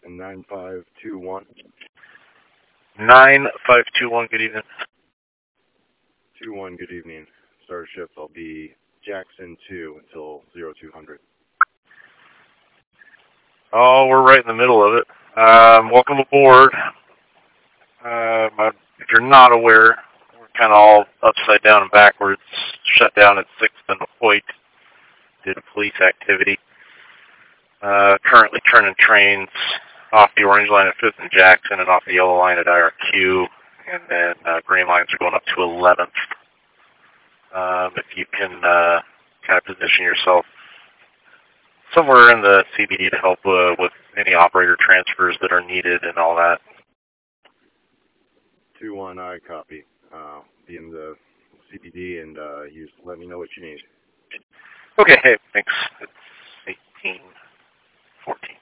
Jackson 9521. 9521, good evening. 21, good evening. Start shift, I'll be Jackson 2 until 0200. Oh, we're right in the middle of it. Welcome aboard. If you're not aware, we're kind of all upside down and backwards. Shut down at 6th and Hoyt due to police activity. Currently turning trains off the orange line at 5th and Jackson and off the yellow line at IRQ. And then green lines are going up to 11th. If you can kind of position yourself somewhere in the CBD to help with any operator transfers that are needed and all that. 2-1, I copy. Be in the CBD and you just let me know what you need. Okay, hey, thanks. It's 18:14.